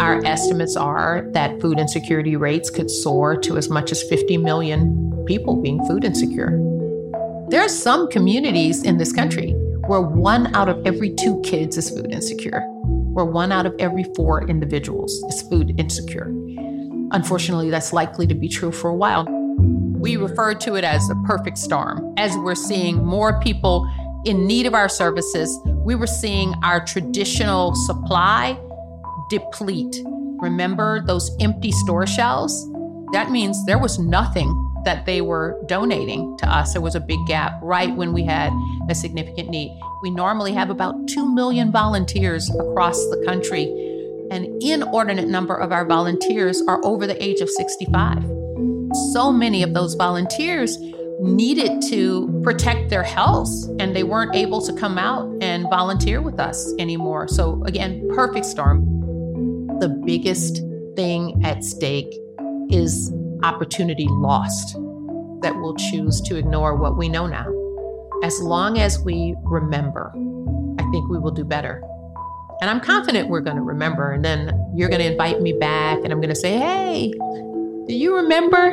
Our estimates are that food insecurity rates could soar to as much as 50 million people being food insecure. There are some communities in this country where 1 out of every 2 kids is food insecure, where 1 out of every 4 individuals is food insecure. Unfortunately, that's likely to be true for a while. We refer to it as a perfect storm. As we're seeing more people in need of our services, we were seeing our traditional supply deplete. Remember those empty store shelves? That means there was nothing that they were donating to us. There was a big gap right when we had a significant need. We normally have about 2 million volunteers across the country. An inordinate number of our volunteers are over the age of 65. So many of those volunteers needed to protect their health, and they weren't able to come out and volunteer with us anymore. So again, perfect storm. The biggest thing at stake is opportunity lost that we'll choose to ignore what we know now. As long as we remember, I think we will do better. And I'm confident we're going to remember. And then you're going to invite me back and I'm going to say, hey, do you remember?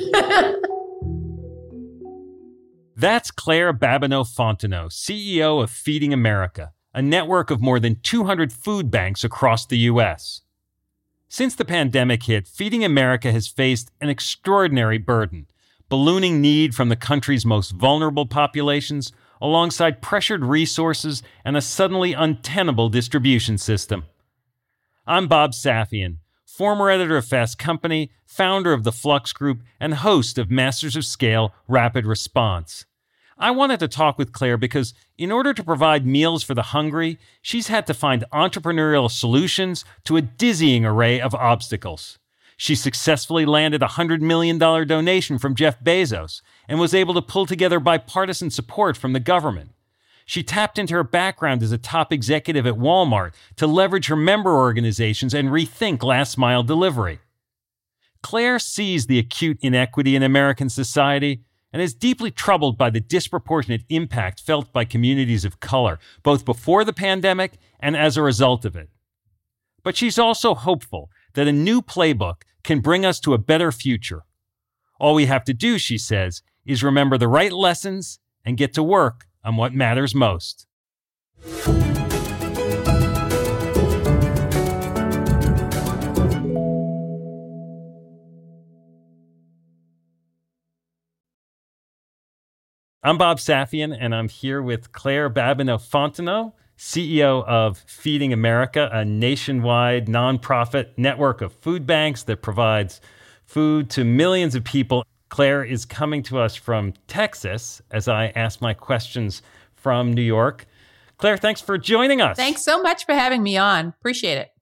That's Claire Babineaux-Fontenot, CEO of Feeding America, a network of more than 200 food banks across the U.S. Since the pandemic hit, Feeding America has faced an extraordinary burden, ballooning need from the country's most vulnerable populations, alongside pressured resources and a suddenly untenable distribution system. I'm Bob Safian, former editor of Fast Company, founder of the Flux Group, and host of Masters of Scale Rapid Response. I wanted to talk with Claire because in order to provide meals for the hungry, she's had to find entrepreneurial solutions to a dizzying array of obstacles. She successfully landed a $100 million donation from Jeff Bezos and was able to pull together bipartisan support from the government. She tapped into her background as a top executive at Walmart to leverage her member organizations and rethink last-mile delivery. Claire sees the acute inequity in American society and is deeply troubled by the disproportionate impact felt by communities of color, both before the pandemic and as a result of it. But she's also hopeful that a new playbook can bring us to a better future. All we have to do, she says, is remember the right lessons and get to work on what matters most. I'm Bob Safian, and I'm here with Claire Babineaux-Fontenot, CEO of Feeding America, a nationwide nonprofit network of food banks that provides food to millions of people. Claire is coming to us from Texas as I ask my questions from New York. Claire, thanks for joining us. Thanks so much for having me on. Appreciate it.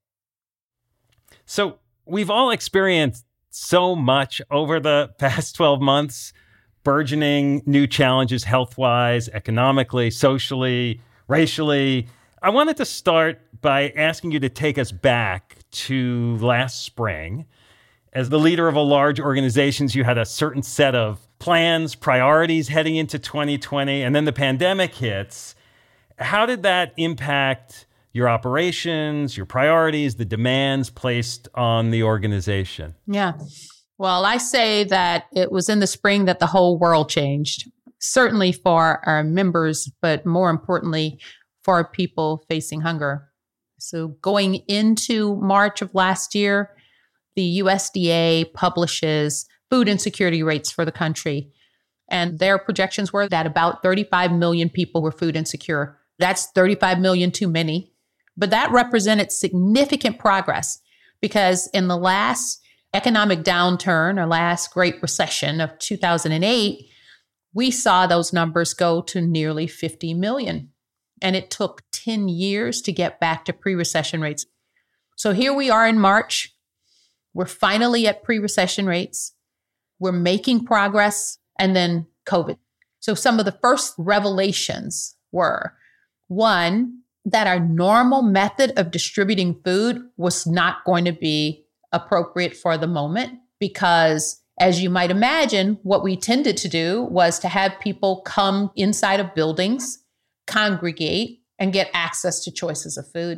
So we've all experienced so much over the past 12 months, burgeoning new challenges health-wise, economically, socially, racially. I wanted to start by asking you to take us back to last spring. As the leader of a large organization, you had a certain set of plans, priorities heading into 2020, and then the pandemic hits. How did that impact your operations, your priorities, the demands placed on the organization? Yeah. Well, I say that it was in the spring that the whole world changed, certainly for our members, but more importantly, for people facing hunger. So going into March of last year, the USDA publishes food insecurity rates for the country. And their projections were that about 35 million people were food insecure. That's 35 million too many. But that represented significant progress because in the last economic downturn or last Great Recession of 2008, we saw those numbers go to nearly 50 million. And it took 10 years to get back to pre-recession rates. So here we are in March. We're finally at pre-recession rates. We're making progress. And then COVID. So some of the first revelations were, one, that our normal method of distributing food was not going to be appropriate for the moment because, as you might imagine, what we tended to do was to have people come inside of buildings, congregate, and get access to choices of food.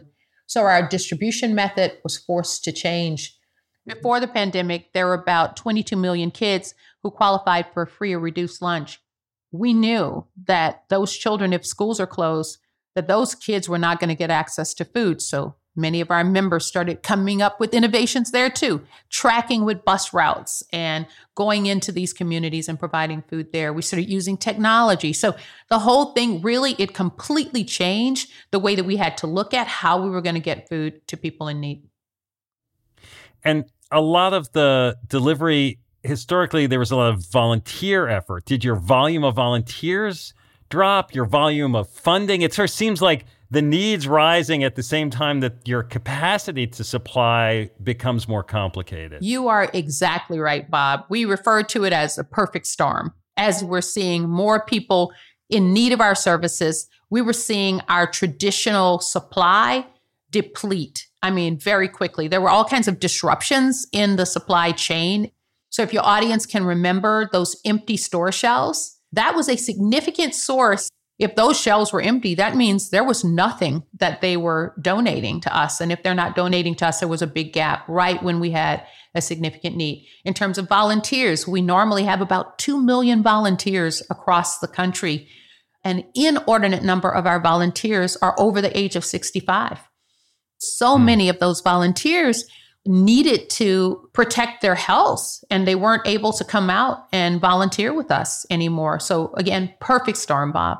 So our distribution method was forced to change. Before the pandemic, there were about 22 million kids who qualified for free or reduced lunch. We knew that those children, if schools are closed, that those kids were not going to get access to food. So many of our members started coming up with innovations there too, tracking with bus routes and going into these communities and providing food there. We started using technology. So the whole thing really, it completely changed the way that we had to look at how we were going to get food to people in need. And a lot of the delivery, historically, there was a lot of volunteer effort. Did your volume of volunteers drop, your volume of funding? It sort of seems like the needs rising at the same time that your capacity to supply becomes more complicated. You are exactly right, Bob. We refer to it as a perfect storm. As we're seeing more people in need of our services, we were seeing our traditional supply deplete. I mean, very quickly. There were all kinds of disruptions in the supply chain. So if your audience can remember those empty store shelves, that was a significant source. If those shelves were empty, that means there was nothing that they were donating to us. And if they're not donating to us, there was a big gap right when we had a significant need. In terms of volunteers, we normally have about 2 million volunteers across the country. An inordinate number of our volunteers are over the age of 65. So many of those volunteers needed to protect their health, and they weren't able to come out and volunteer with us anymore. So again, perfect storm, Bob.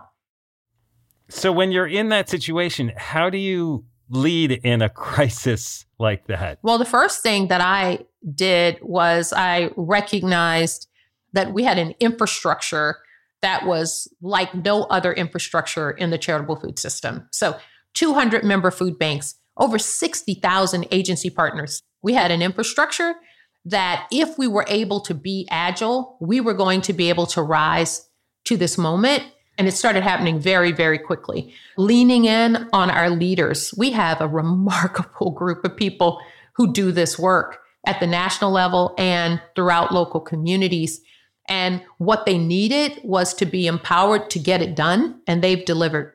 So when you're in that situation, how do you lead in a crisis like that? Well, the first thing that I did was I recognized that we had an infrastructure that was like no other infrastructure in the charitable food system. So 200 member food banks, over 60,000 agency partners. We had an infrastructure that if we were able to be agile, we were going to be able to rise to this moment. And it started happening very, very quickly. Leaning in on our leaders. We have a remarkable group of people who do this work at the national level and throughout local communities. And what they needed was to be empowered to get it done, and they've delivered.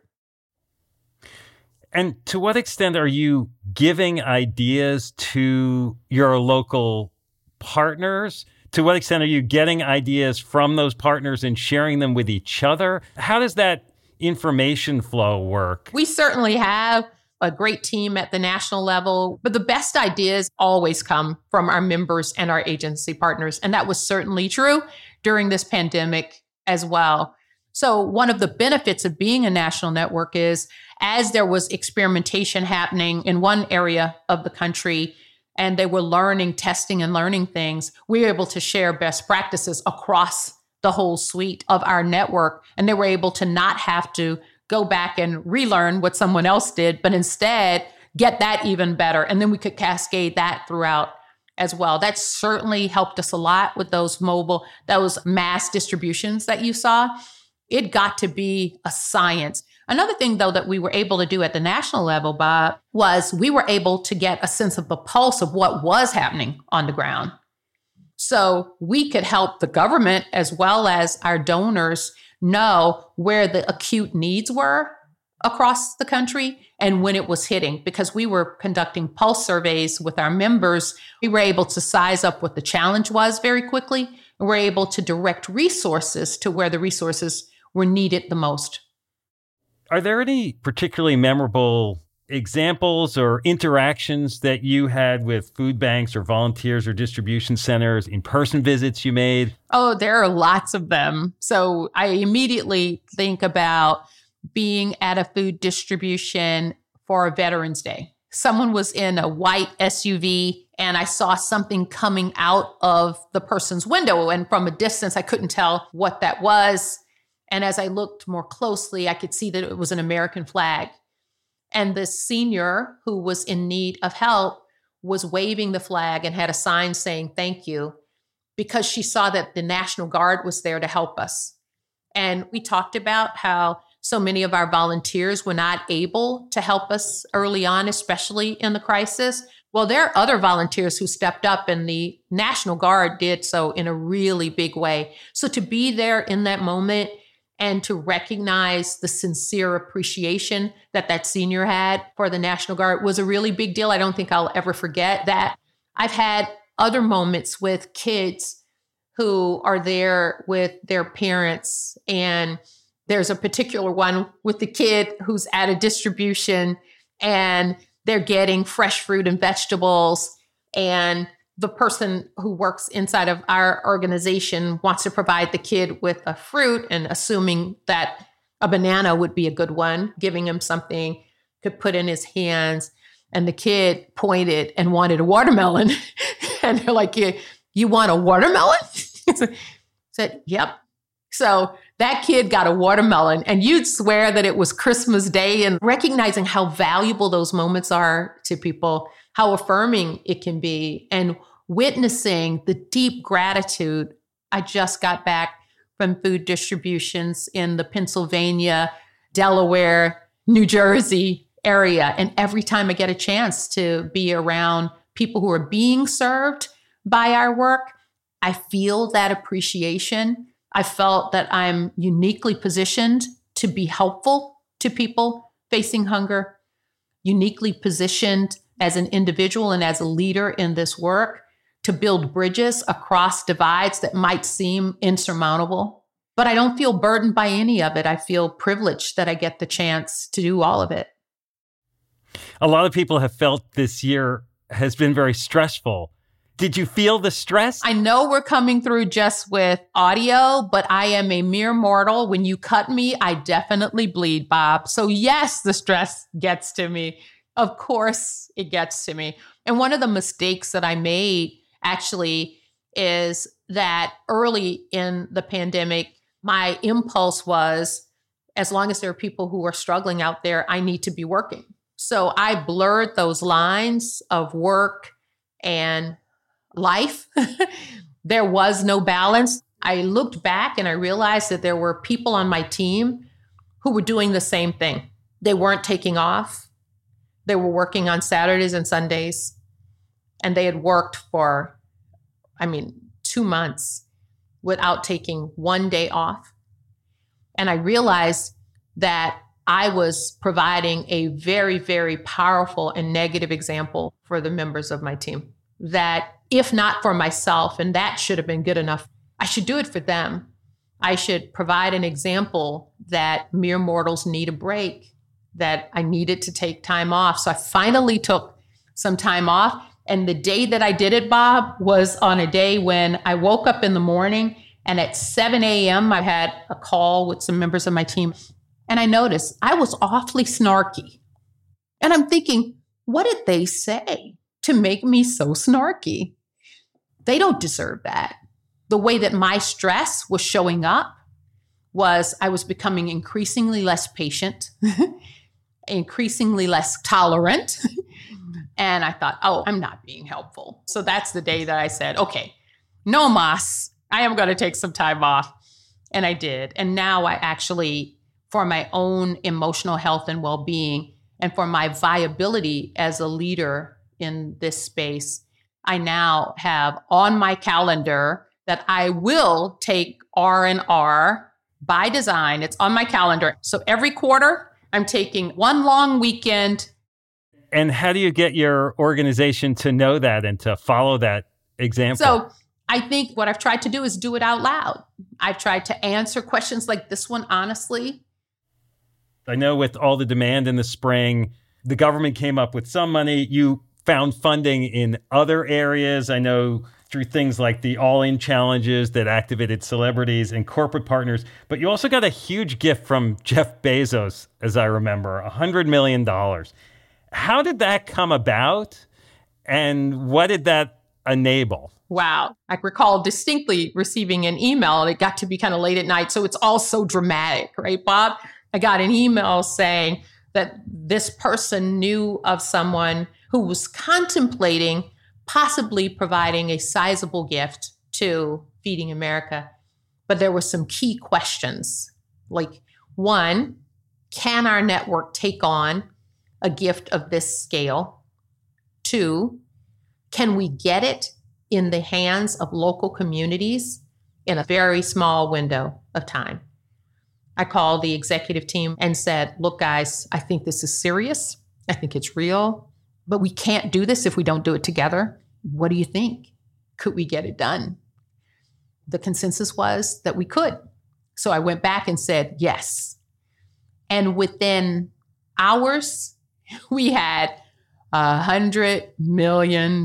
And to what extent are you giving ideas to your local partners? To what extent are you getting ideas from those partners and sharing them with each other? How does that information flow work? We certainly have a great team at the national level, but the best ideas always come from our members and our agency partners. And that was certainly true during this pandemic as well. So one of the benefits of being a national network is as there was experimentation happening in one area of the country, and they were learning, testing and learning things, we were able to share best practices across the whole suite of our network. And they were able to not have to go back and relearn what someone else did, but instead get that even better. And then we could cascade that throughout as well. That certainly helped us a lot with those mass distributions that you saw. It got to be a science. Another thing, though, that we were able to do at the national level, Bob, was we were able to get a sense of the pulse of what was happening on the ground. So we could help the government as well as our donors know where the acute needs were across the country and when it was hitting, because we were conducting pulse surveys with our members. We were able to size up what the challenge was very quickly, and we're able to direct resources to where the resources were needed the most. Are there any particularly memorable examples or interactions that you had with food banks or volunteers or distribution centers, in-person visits you made? Oh, there are lots of them. So I immediately think about being at a food distribution for a Veterans Day. Someone was in a white SUV and I saw something coming out of the person's window. And from a distance, I couldn't tell what that was. And as I looked more closely, I could see that it was an American flag. And the senior who was in need of help was waving the flag and had a sign saying, "Thank you," because she saw that the National Guard was there to help us. And we talked about how so many of our volunteers were not able to help us early on, especially in the crisis. Well, there are other volunteers who stepped up, and the National Guard did so in a really big way. So to be there in that moment and to recognize the sincere appreciation that that senior had for the National Guard was a really big deal. I don't think I'll ever forget that. I've had other moments with kids who are there with their parents, and there's a particular one with the kid who's at a distribution and they're getting fresh fruit and vegetables, and the person who works inside of our organization wants to provide the kid with a fruit, and assuming that a banana would be a good one, giving him something could put in his hands. And the kid pointed and wanted a watermelon. And they're like, you want a watermelon? Said, yep. So that kid got a watermelon, and you'd swear that it was Christmas Day. And recognizing how valuable those moments are to people, how affirming it can be, and witnessing the deep gratitude. I just got back from food distributions in the Pennsylvania, Delaware, New Jersey area. And every time I get a chance to be around people who are being served by our work, I feel that appreciation. I felt that I'm uniquely positioned to be helpful to people facing hunger, uniquely positioned as an individual and as a leader in this work to build bridges across divides that might seem insurmountable. But I don't feel burdened by any of it. I feel privileged that I get the chance to do all of it. A lot of people have felt this year has been very stressful. Did you feel the stress? I know we're coming through just with audio, but I am a mere mortal. When you cut me, I definitely bleed, Bob. So yes, the stress gets to me. Of course, it gets to me. And one of the mistakes that I made actually is that early in the pandemic, my impulse was, as long as there are people who are struggling out there, I need to be working. So I blurred those lines of work and life. There was no balance. I looked back and I realized that there were people on my team who were doing the same thing. They weren't taking off. They were working on Saturdays and Sundays, and they had worked for, 2 months without taking one day off. And I realized that I was providing a very, very powerful and negative example for the members of my team. That if not for myself, and that should have been good enough, I should do it for them. I should provide an example that mere mortals need a break, that I needed to take time off. So I finally took some time off. And the day that I did it, Bob, was on a day when I woke up in the morning, and at 7 a.m., I had a call with some members of my team. And I noticed I was awfully snarky. And I'm thinking, what did they say to make me so snarky? They don't deserve that. The way that my stress was showing up was I was becoming increasingly less patient, increasingly less tolerant. And I thought, I'm not being helpful. So that's the day that I said, okay, no mas, I am going to take some time off. And I did. And now I actually, for my own emotional health and well-being, and for my viability as a leader in this space, I now have on my calendar that I will take R&R by design. It's on my calendar. So every quarter, I'm taking one long weekend. And how do you get your organization to know that and to follow that example? So I think what I've tried to do is do it out loud. I've tried to answer questions like this one honestly. I know with all the demand in the spring, the government came up with some money. You found funding in other areas. I know through things like the All-In challenges that activated celebrities and corporate partners. But you also got a huge gift from Jeff Bezos, as I remember, $100 million. How did that come about? And what did that enable? Wow. I recall distinctly receiving an email, and it got to be kind of late at night. So it's all so dramatic, right, Bob? I got an email saying that this person knew of someone who was contemplating possibly providing a sizable gift to Feeding America. But there were some key questions. Like, one, can our network take on a gift of this scale? Two, can we get it in the hands of local communities in a very small window of time? I called the executive team and said, look, guys, I think this is serious. I think it's real, but we can't do this if we don't do it together. What do you think? Could we get it done? The consensus was that we could. So I went back and said, yes. And within hours, we had $100 million.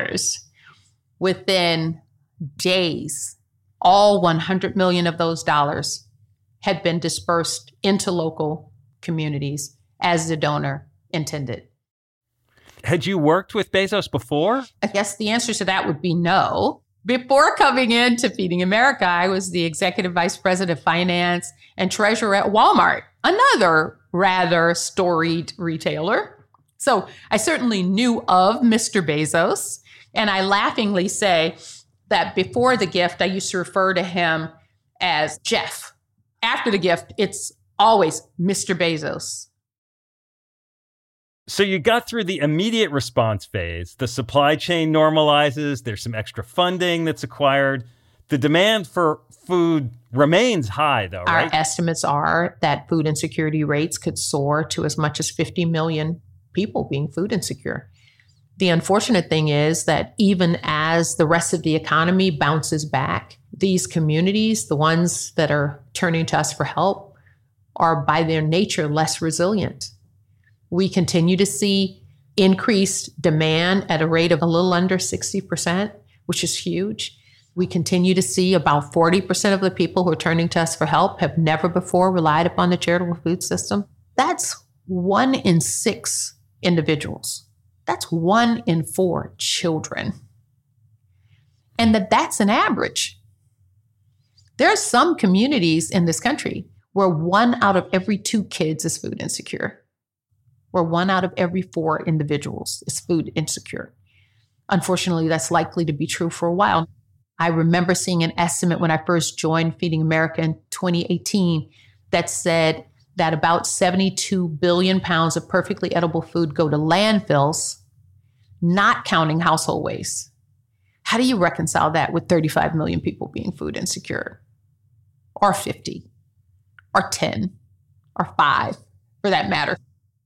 Within days, all 100 million of those dollars had been dispersed into local communities as the donor intended. Had you worked with Bezos before? I guess the answer to that would be no. Before coming into Feeding America, I was the executive vice president of finance and treasurer at Walmart, another rather storied retailer. So I certainly knew of Mr. Bezos, and I laughingly say that before the gift, I used to refer to him as Jeff. After the gift, it's always Mr. Bezos. So you got through the immediate response phase. The supply chain normalizes. There's some extra funding that's acquired. The demand for food remains high, though, right? Our estimates are that food insecurity rates could soar to as much as 50 million people being food insecure. The unfortunate thing is that even as the rest of the economy bounces back, these communities, the ones that are turning to us for help, are by their nature less resilient. We continue to see increased demand at a rate of a little under 60%, which is huge. We continue to see about 40% of the people who are turning to us for help have never before relied upon the charitable food system. That's 1 in 6 individuals. That's 1 in 4 children. And that's an average. There are some communities in this country where 1 out of every 2 kids is food insecure, where 1 out of every 4 individuals is food insecure. Unfortunately, that's likely to be true for a while. I remember seeing an estimate when I first joined Feeding America in 2018 that said that about 72 billion pounds of perfectly edible food go to landfills, not counting household waste. How do you reconcile that with 35 million people being food insecure? Or 50, or 10, or 5, for that matter.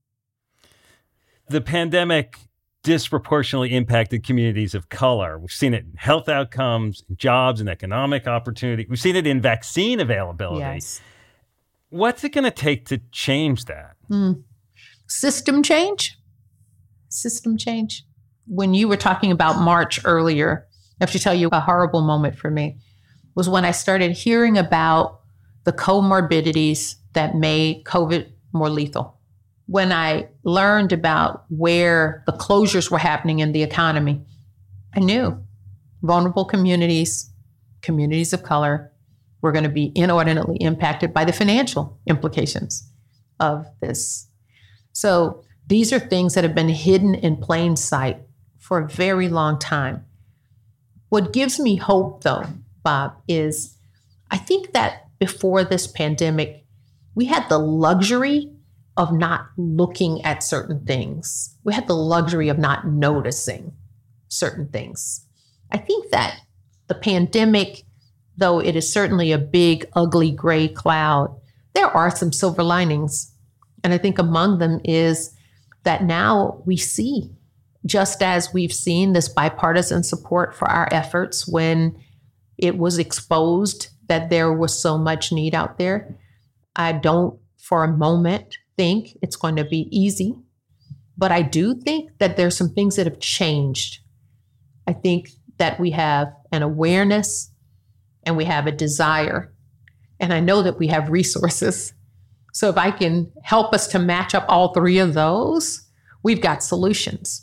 The pandemic disproportionately impacted communities of color. We've seen it in health outcomes, jobs, and economic opportunity. We've seen it in vaccine availability. Yes. What's it going to take to change that? System change? System change. When you were talking about March earlier, I have to tell you a horrible moment for me was when I started hearing about the comorbidities that made COVID more lethal. When I learned about where the closures were happening in the economy, I knew vulnerable communities, communities of color, were going to be inordinately impacted by the financial implications of this. So these are things that have been hidden in plain sight for a very long time. What gives me hope, though, Bob, is I think that before this pandemic, we had the luxury of not looking at certain things. We had the luxury of not noticing certain things. I think that the pandemic, though it is certainly a big, ugly, gray cloud, there are some silver linings. And I think among them is that now we see, just as we've seen this bipartisan support for our efforts when it was exposed that there was so much need out there, I don't for a moment think it's going to be easy, but I do think that there's some things that have changed. I think that we have an awareness and we have a desire, and I know that we have resources. So if I can help us to match up all 3 of those, we've got solutions.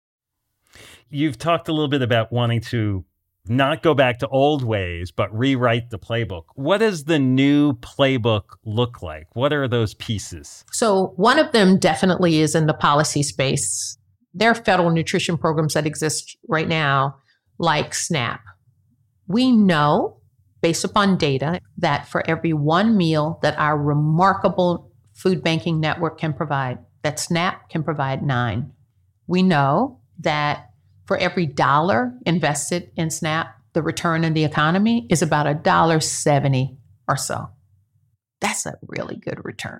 You've talked a little bit about wanting to not go back to old ways, but rewrite the playbook. What does the new playbook look like? What are those pieces? So one of them definitely is in the policy space. There are federal nutrition programs that exist right now, like SNAP. We know, based upon data, that for every 1 meal that our remarkable food banking network can provide, that SNAP can provide 9. We know that for every $1 invested in SNAP, the return in the economy is about $1.70 or so. That's a really good return.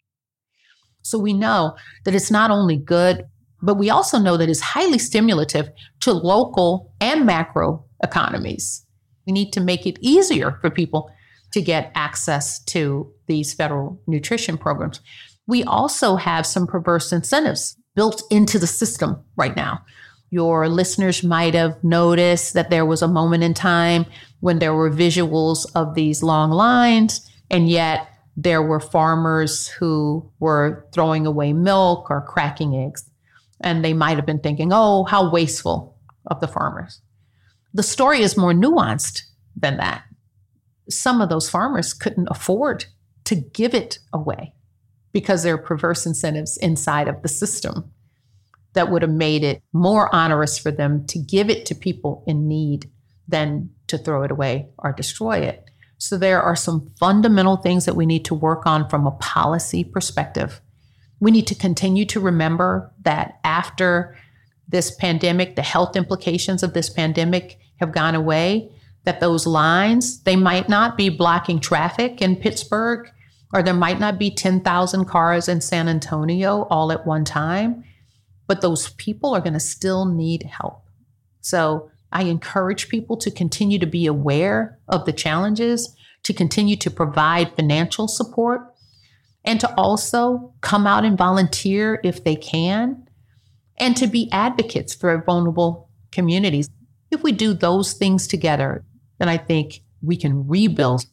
So we know that it's not only good, but we also know that it's highly stimulative to local and macro economies. We need to make it easier for people to get access to these federal nutrition programs. We also have some perverse incentives built into the system right now. Your listeners might have noticed that there was a moment in time when there were visuals of these long lines, and yet there were farmers who were throwing away milk or cracking eggs. And they might have been thinking, oh, how wasteful of the farmers. The story is more nuanced than that. Some of those farmers couldn't afford to give it away because there are perverse incentives inside of the system that would have made it more onerous for them to give it to people in need than to throw it away or destroy it. So there are some fundamental things that we need to work on from a policy perspective. We need to continue to remember that after this pandemic, the health implications of this pandemic have gone away, that those lines, they might not be blocking traffic in Pittsburgh, or there might not be 10,000 cars in San Antonio all at one time, but those people are going to still need help. So I encourage people to continue to be aware of the challenges, to continue to provide financial support, and to also come out and volunteer if they can, and to be advocates for vulnerable communities. If we do those things together, then I think we can rebuild.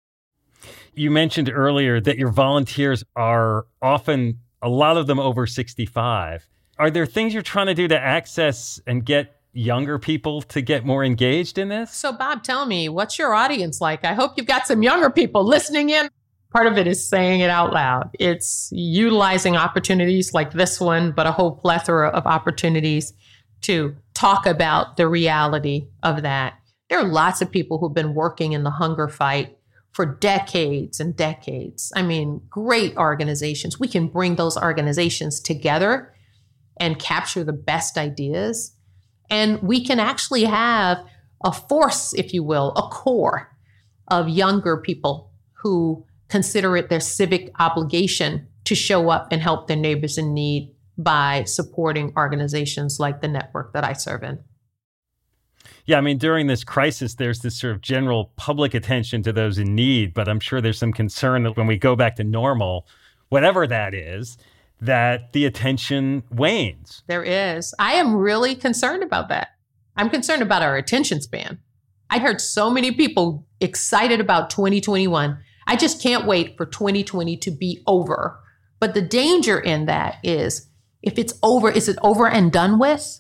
You mentioned earlier that your volunteers are often, a lot of them over 65. Are there things you're trying to do to access and get younger people to get more engaged in this? So Bob, tell me, what's your audience like? I hope you've got some younger people listening in. Part of it is saying it out loud. It's utilizing opportunities like this one, but a whole plethora of opportunities to talk about the reality of that. There are lots of people who've been working in the hunger fight for decades and decades. I mean, great organizations. We can bring those organizations together and capture the best ideas. And we can actually have a force, if you will, a core of younger people who consider it their civic obligation to show up and help their neighbors in need by supporting organizations like the network that I serve in. Yeah, I mean, during this crisis, there's this sort of general public attention to those in need, but I'm sure there's some concern that when we go back to normal, whatever that is, that the attention wanes. There is. I am really concerned about that. I'm concerned about our attention span. I heard so many people excited about 2021. I just can't wait for 2020 to be over. But the danger in that is, if it's over, is it over and done with?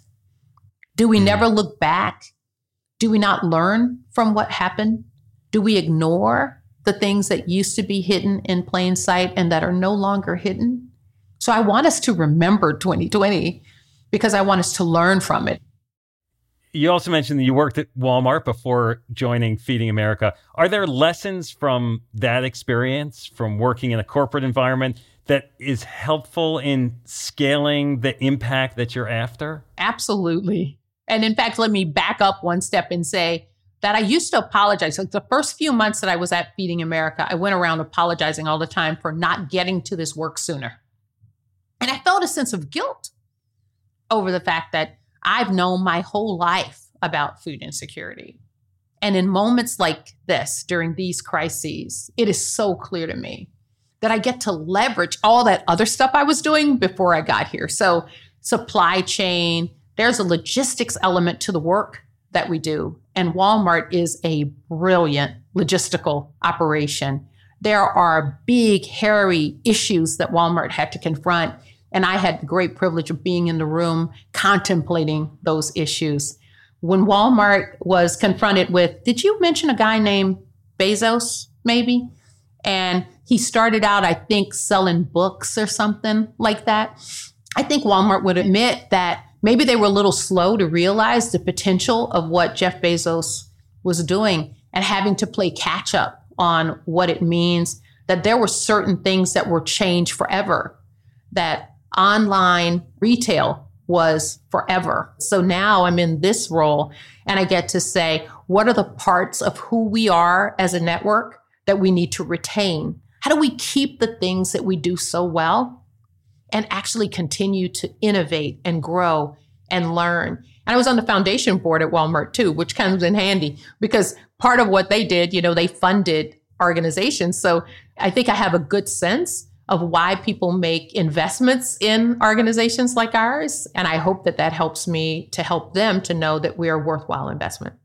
Do we never look back? Do we not learn from what happened? Do we ignore the things that used to be hidden in plain sight and that are no longer hidden? So I want us to remember 2020 because I want us to learn from it. You also mentioned that you worked at Walmart before joining Feeding America. Are there lessons from that experience, from working in a corporate environment, that is helpful in scaling the impact that you're after? Absolutely. And in fact, let me back up one step and say that I used to apologize. Like the first few months that I was at Feeding America, I went around apologizing all the time for not getting to this work sooner. And I felt a sense of guilt over the fact that I've known my whole life about food insecurity. And in moments like this, during these crises, it is so clear to me that I get to leverage all that other stuff I was doing before I got here. So supply chain, there's a logistics element to the work that we do. And Walmart is a brilliant logistical operation. There are big, hairy issues that Walmart had to confront. And I had the great privilege of being in the room contemplating those issues. When Walmart was confronted with, did you mention a guy named Bezos, maybe? And he started out, I think, selling books or something like that. I think Walmart would admit that maybe they were a little slow to realize the potential of what Jeff Bezos was doing and having to play catch up on what it means, that there were certain things that were changed forever, that online retail was forever. So now I'm in this role and I get to say, what are the parts of who we are as a network that we need to retain? How do we keep the things that we do so well and actually continue to innovate and grow and learn? And I was on the foundation board at Walmart too, which comes in handy because part of what they did, they funded organizations. So I think I have a good sense of why people make investments in organizations like ours. And I hope that helps me to help them to know that we are a worthwhile investment.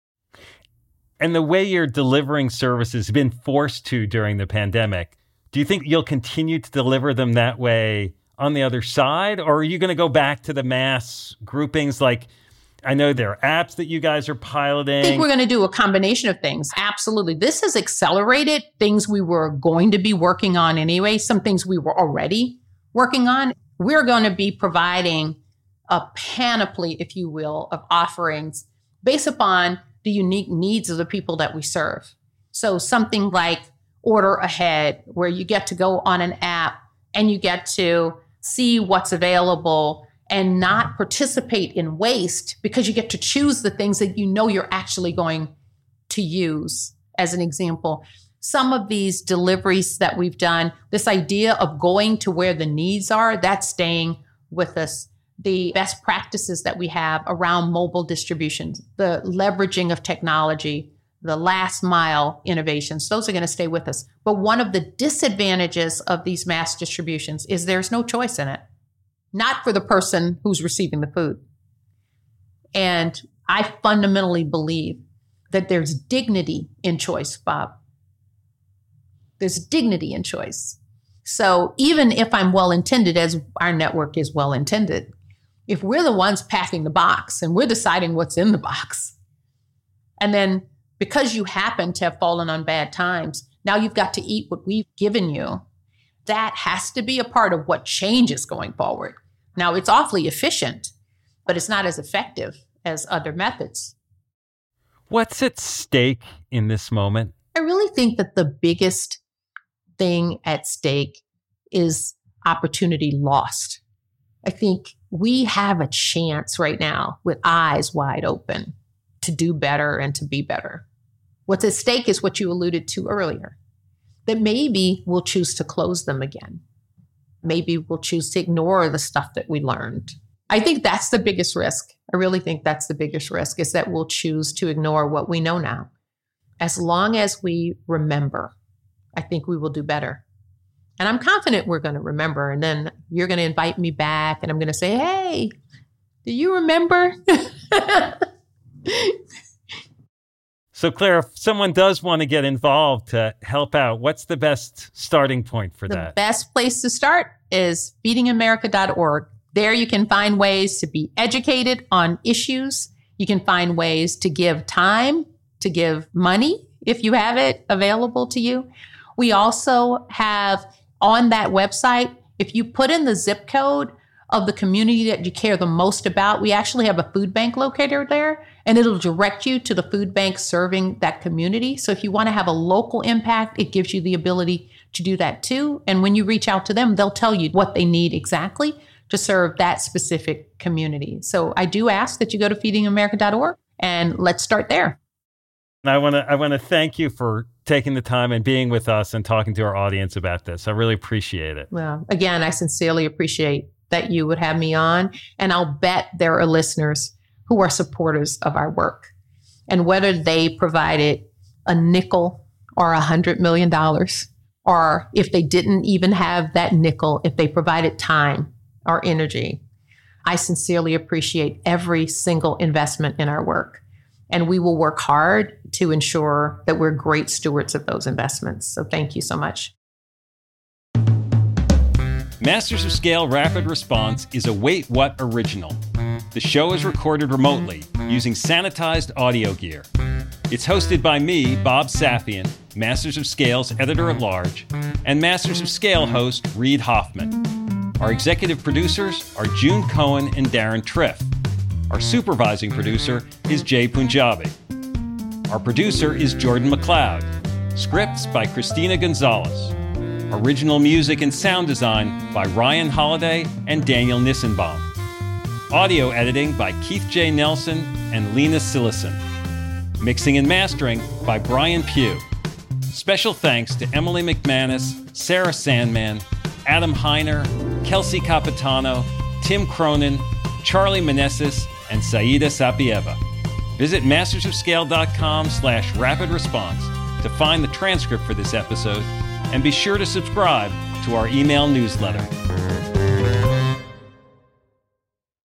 And the way you're delivering services has been forced to during the pandemic. Do you think you'll continue to deliver them that way on the other side? Or are you going to go back to the mass groupings? Like, I know there are apps that you guys are piloting. I think we're going to do a combination of things. Absolutely. This has accelerated things we were going to be working on anyway, some things we were already working on. We're going to be providing a panoply, if you will, of offerings based upon the unique needs of the people that we serve. So something like Order Ahead, where you get to go on an app and you get to see what's available and not participate in waste because you get to choose the things that you're actually going to use. As an example, some of these deliveries that we've done, this idea of going to where the needs are, that's staying with us. The best practices that we have around mobile distribution, the leveraging of technology, the last mile innovations, those are going to stay with us. But one of the disadvantages of these mass distributions is there's no choice in it, not for the person who's receiving the food. And I fundamentally believe that there's dignity in choice, Bob. There's dignity in choice. So even if I'm well-intended, as our network is well-intended, if we're the ones packing the box and we're deciding what's in the box, and then because you happen to have fallen on bad times, now you've got to eat what we've given you, that has to be a part of what changes going forward. Now, it's awfully efficient, but it's not as effective as other methods. What's at stake in this moment? I really think that the biggest thing at stake is opportunity lost. I think we have a chance right now with eyes wide open to do better and to be better. What's at stake is what you alluded to earlier, that maybe we'll choose to close them again. Maybe we'll choose to ignore the stuff that we learned. I think that's the biggest risk. I really think that's the biggest risk, is that we'll choose to ignore what we know now. As long as we remember, I think we will do better. And I'm confident we're going to remember. And then you're going to invite me back and I'm going to say, hey, do you remember? So Claire, if someone does want to get involved to help out, what's the best starting point for that? The best place to start is feedingamerica.org. There you can find ways to be educated on issues. You can find ways to give time, to give money if you have it available to you. We also have on that website, if you put in the zip code of the community that you care the most about, we actually have a food bank locator there, and it'll direct you to the food bank serving that community. So if you want to have a local impact, it gives you the ability to do that too. And when you reach out to them, they'll tell you what they need exactly to serve that specific community. So I do ask that you go to feedingamerica.org and let's start there. I want to thank you for taking the time and being with us and talking to our audience about this. I really appreciate it. Well, again, I sincerely appreciate that you would have me on. And I'll bet there are listeners who are supporters of our work. And whether they provided a nickel or $100 million, or if they didn't even have that nickel, if they provided time or energy, I sincerely appreciate every single investment in our work. And we will work hard to ensure that we're great stewards of those investments. So thank you so much. Masters of Scale Rapid Response is a Wait What original. The show is recorded remotely using sanitized audio gear. It's hosted by me, Bob Safian, Masters of Scale's editor-at-large, and Masters of Scale host Reid Hoffman. Our executive producers are June Cohen and Darren Triff. Our supervising producer is Jay Punjabi. Our producer is Jordan McLeod. Scripts by Christina Gonzalez. Original music and sound design by Ryan Holiday and Daniel Nissenbaum. Audio editing by Keith J. Nelson and Lena Sillison. Mixing and mastering by Brian Pugh. Special thanks to Emily McManus, Sarah Sandman, Adam Heiner, Kelsey Capitano, Tim Cronin, Charlie Meneses, and Saida Sapieva. Visit mastersofscale.com/rapid response to find the transcript for this episode, and be sure to subscribe to our email newsletter.